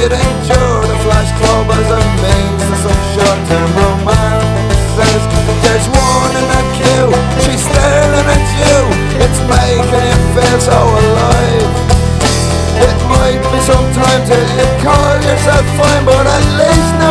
it endure the flash club as a means to some short-term romances. There's one in a queue, she's staring at you. It's making you feel so alive. It might be sometimes that you call yourself fine, but at least